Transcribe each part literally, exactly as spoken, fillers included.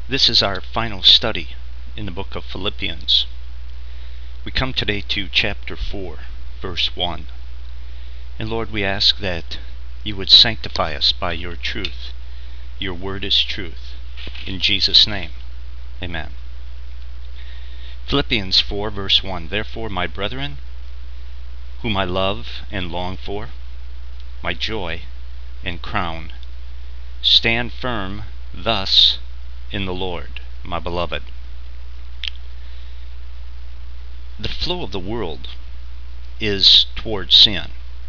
This is our final study in the book of Philippians. We come today to chapter four, verse one. And Lord, we ask that you would sanctify us by your truth. Your word is truth. In Jesus' name, amen. Philippians four, verse one. Therefore, my brethren, whom I love and long for, my joy and crown, stand firm thus in the Lord, my beloved. The flow of the world is towards sin.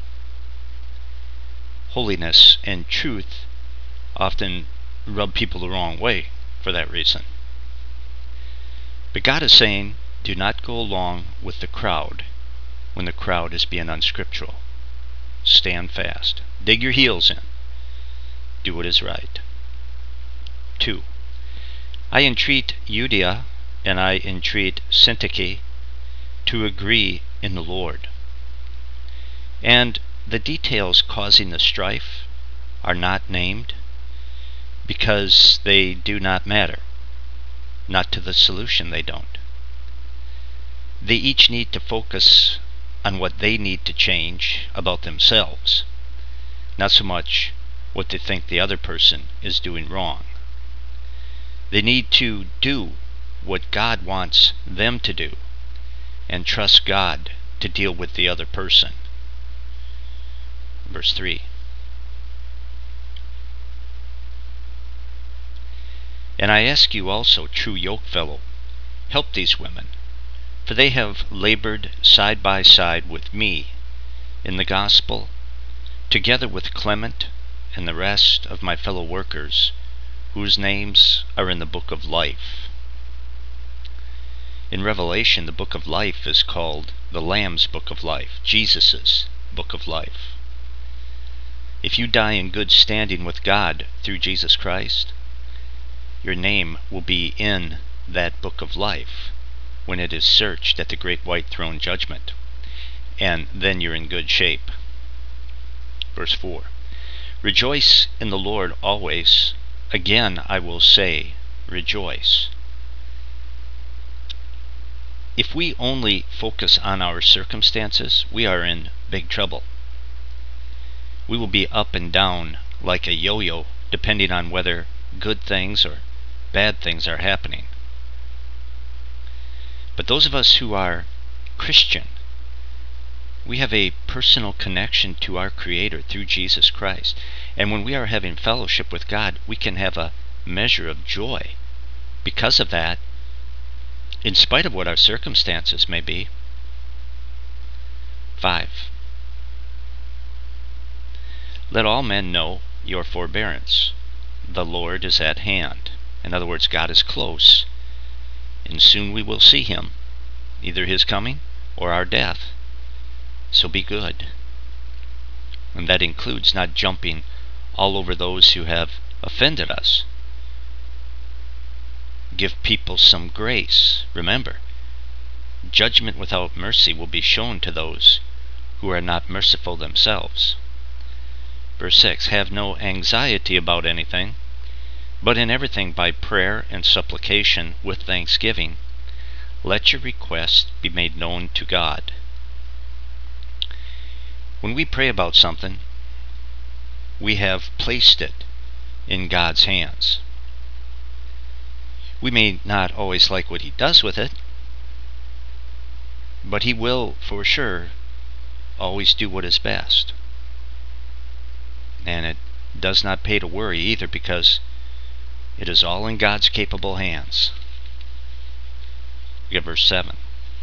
Holiness and truth often rub people the wrong way for that reason. But God is saying, do not go along with the crowd when the crowd is being unscriptural. Stand fast. Dig your heels in. Do what is right. Two. I entreat Euodia and I entreat Syntyche to agree in the Lord. And the details causing the strife are not named because they do not matter. Not to the solution they don't. They each need to focus on what they need to change about themselves, not so much what they think the other person is doing wrong. They need to do what God wants them to do and trust God to deal with the other person. Verse three. And I ask you also, true yokefellow, help these women, for they have labored side by side with me in the gospel, together with Clement and the rest of my fellow workers, whose names are in the book of life. In Revelation, the book of life is called the Lamb's book of life, Jesus' book of life. If you die in good standing with God through Jesus Christ, your name will be in that book of life when it is searched at the great white throne judgment, and then you're in good shape. Verse four. Rejoice in the Lord always. Again I will say, rejoice. If we only focus on our circumstances, we are in big trouble. We will be up and down like a yo-yo, depending on whether good things or bad things are happening. But those of us who are Christian, we have a personal connection to our Creator through Jesus Christ. And when we are having fellowship with God, we can have a measure of joy because of that, in spite of what our circumstances may be. Five. Let all men know your forbearance. The Lord is at hand. In other words, God is close, and soon we will see him, either his coming or our death. So be good. And that includes not jumping all over those who have offended us. Give people some grace. Remember, judgment without mercy will be shown to those who are not merciful themselves. Verse six. Have no anxiety about anything, but in everything by prayer and supplication with thanksgiving, let your requests be made known to God. When we pray about something, we have placed it in God's hands. We may not always like what he does with it, but he will, for sure, always do what is best. And it does not pay to worry either, because it is all in God's capable hands. Look at verse seven.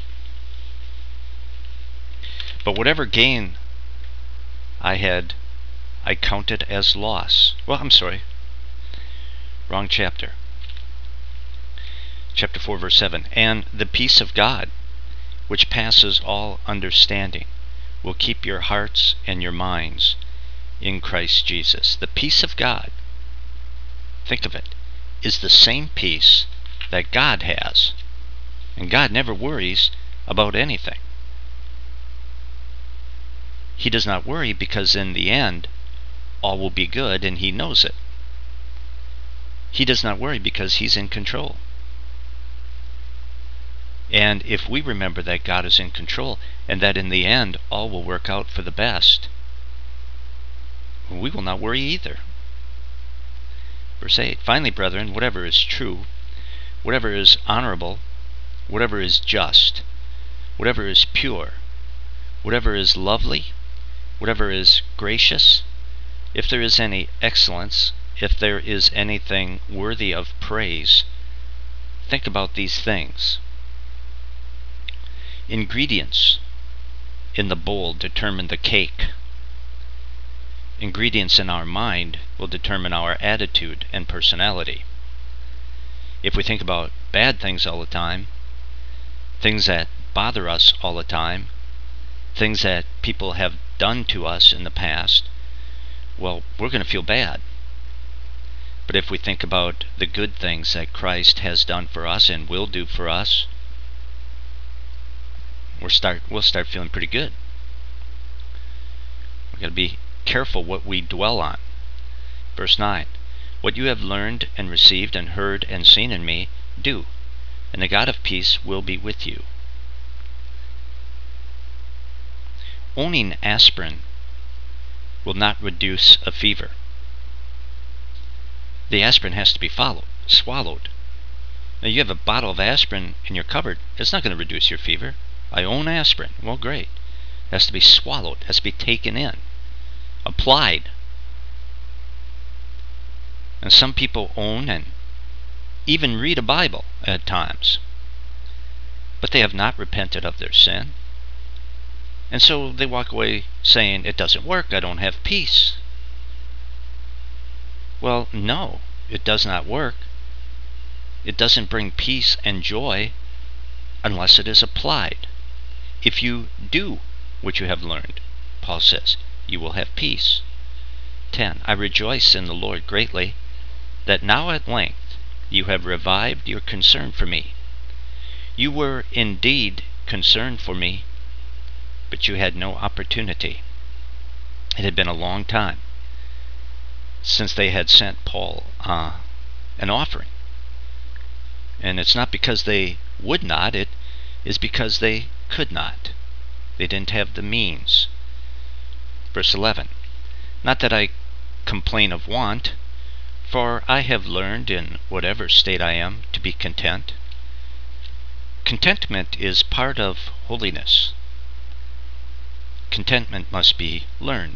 But whatever gain I had, I counted as loss. Well, I'm sorry. Wrong chapter. Chapter four, verse seven. And the peace of God, which passes all understanding, will keep your hearts and your minds in Christ Jesus. The peace of God, think of it, is the same peace that God has. And God never worries about anything. He does not worry because in the end, all will be good, and he knows it. He does not worry because he's in control. And if we remember that God is in control and that in the end all will work out for the best, we will not worry either. Verse eight, finally, brethren, whatever is true, whatever is honorable, whatever is just, whatever is pure, whatever is lovely, whatever is gracious, if there is any excellence, if there is anything worthy of praise, think about these things. Ingredients in the bowl determine the cake. Ingredients in our mind will determine our attitude and personality. If we think about bad things all the time, things that bother us all the time, things that people have done to us in the past, well, we're going to feel bad. But if we think about the good things that Christ has done for us and will do for us, we'll start, we'll start feeling pretty good. We've got to be careful what we dwell on. Verse nine, what you have learned and received and heard and seen in me, do, and the God of peace will be with you. Owning aspirin will not reduce a fever. The aspirin has to be followed, swallowed. Now you have a bottle of aspirin in your cupboard, it's not going to reduce your fever. I own aspirin. Well, great. It has to be swallowed, it has to be taken in, applied. And some people own and even read a Bible at times, but they have not repented of their sin. And so they walk away saying, it doesn't work, I don't have peace. Well, no, it does not work. It doesn't bring peace and joy unless it is applied. If you do what you have learned, Paul says, you will have peace. ten. I rejoice in the Lord greatly, that now at length you have revived your concern for me. You were indeed concerned for me, but you had no opportunity. It had been a long time since they had sent Paul uh, an offering. And it's not because they would not, it is because they could not. They didn't have the means. Verse eleven, not that I complain of want, for I have learned in whatever state I am to be content. Contentment is part of holiness. Contentment must be learned.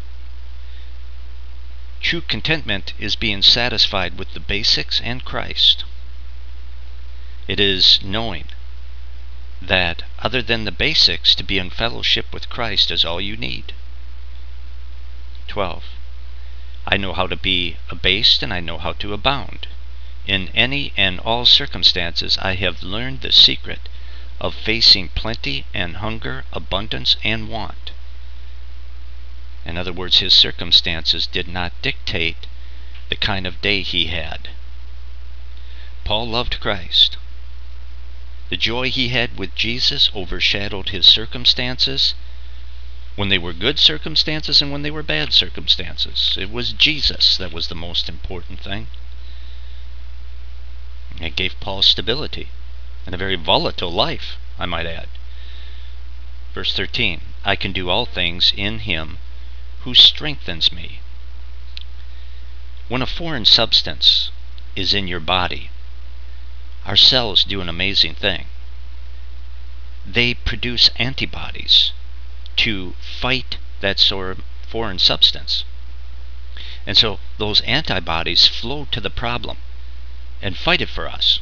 True contentment is being satisfied with the basics and Christ. It is knowing that other than the basics, to be in fellowship with Christ is all you need. twelve. I know how to be abased and I know how to abound. In any and all circumstances I have learned the secret of facing plenty and hunger, abundance and want. In other words, his circumstances did not dictate the kind of day he had. Paul loved Christ. The joy he had with Jesus overshadowed his circumstances, when they were good circumstances and when they were bad circumstances. It was Jesus that was the most important thing. It gave Paul stability and a very volatile life, I might add. Verse thirteen, I can do all things in him who strengthens me. When a foreign substance is in your body, our cells do an amazing thing. They produce antibodies to fight that sort of foreign substance. And so those antibodies flow to the problem and fight it for us.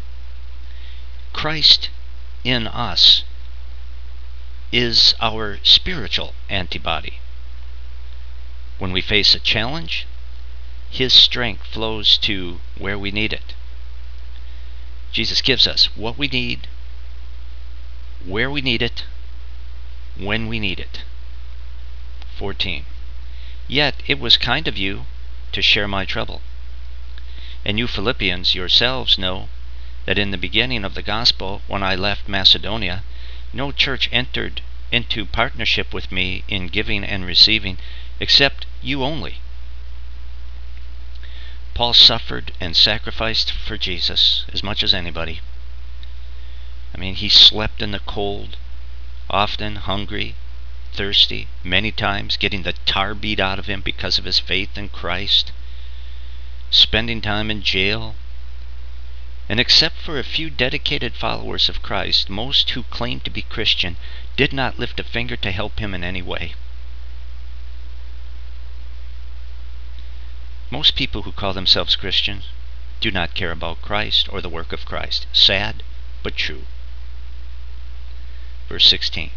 Christ in us is our spiritual antibody. When we face a challenge, his strength flows to where we need it. Jesus gives us what we need, where we need it, when we need it. fourteen. Yet it was kind of you to share my trouble. And you Philippians yourselves know that in the beginning of the gospel, when I left Macedonia, no church entered into partnership with me in giving and receiving, except you only. Paul suffered and sacrificed for Jesus as much as anybody. I mean, he slept in the cold, often hungry, thirsty, many times getting the tar beat out of him because of his faith in Christ, spending time in jail. And except for a few dedicated followers of Christ, most who claimed to be Christian did not lift a finger to help him in any way. Most people who call themselves Christians do not care about Christ or the work of Christ. Sad, but true. Verse sixteen.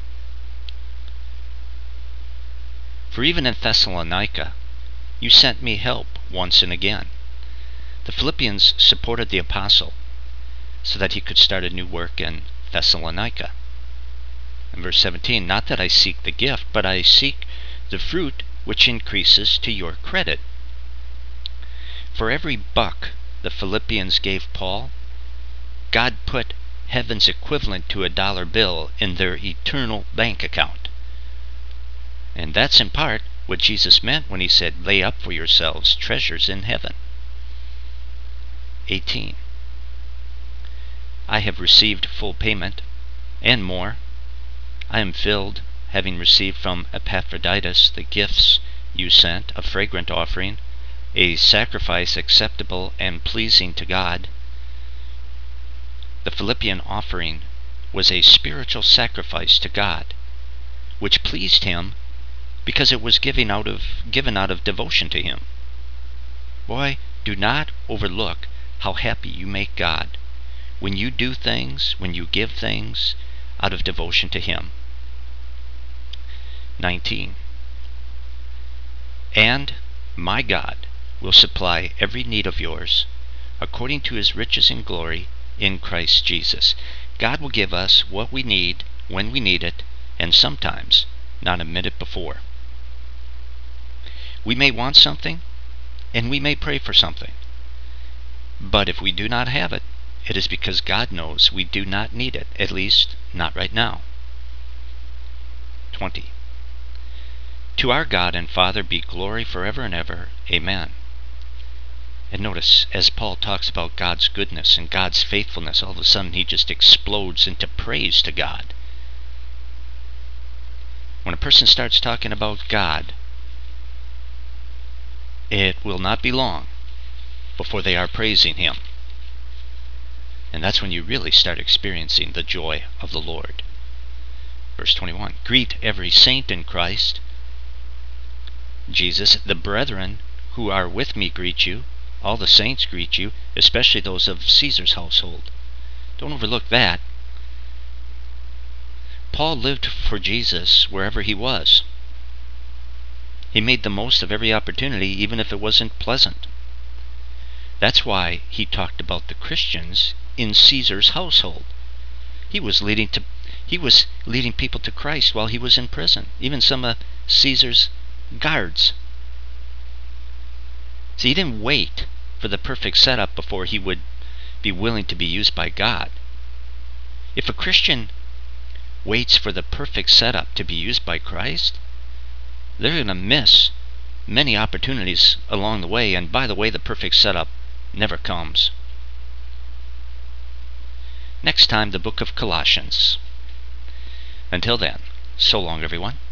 For even in Thessalonica you sent me help once and again. The Philippians supported the apostle so that he could start a new work in Thessalonica. In verse seventeen, not that I seek the gift, but I seek the fruit which increases to your credit. For every buck the Philippians gave Paul, God put heaven's equivalent to a dollar bill in their eternal bank account. And that's in part what Jesus meant when he said, lay up for yourselves treasures in heaven. eighteen. I have received full payment, and more. I am filled, having received from Epaphroditus the gifts you sent, a fragrant offering, a sacrifice acceptable and pleasing to God. The Philippian offering was a spiritual sacrifice to God, which pleased him because it was given out of given out of devotion to him. Boy, do not overlook how happy you make God when you do things, when you give things out of devotion to him. nineteen. And my God will supply every need of yours according to his riches in glory in Christ Jesus. God will give us what we need when we need it, and sometimes not a minute before. We may want something, and we may pray for something, but if we do not have it, it is because God knows we do not need it, at least not right now. twenty. To our God and Father be glory forever and ever. Amen. And notice, as Paul talks about God's goodness and God's faithfulness, all of a sudden he just explodes into praise to God. When a person starts talking about God, it will not be long before they are praising him. And that's when you really start experiencing the joy of the Lord. Verse twenty-one, greet every saint in Christ Jesus. The brethren who are with me greet you. All the saints greet you, especially those of Caesar's household. Don't overlook that. Paul lived for Jesus wherever he was. He made the most of every opportunity, even if it wasn't pleasant. That's why he talked about the Christians in Caesar's household. He was leading to he was leading people to Christ while he was in prison, even some of Caesar's guards. See, he didn't wait for the perfect setup before he would be willing to be used by God. If a Christian waits for the perfect setup to be used by Christ, they're going to miss many opportunities along the way. And by the way, the perfect setup never comes. Next time, the book of Colossians. Until then, so long, everyone.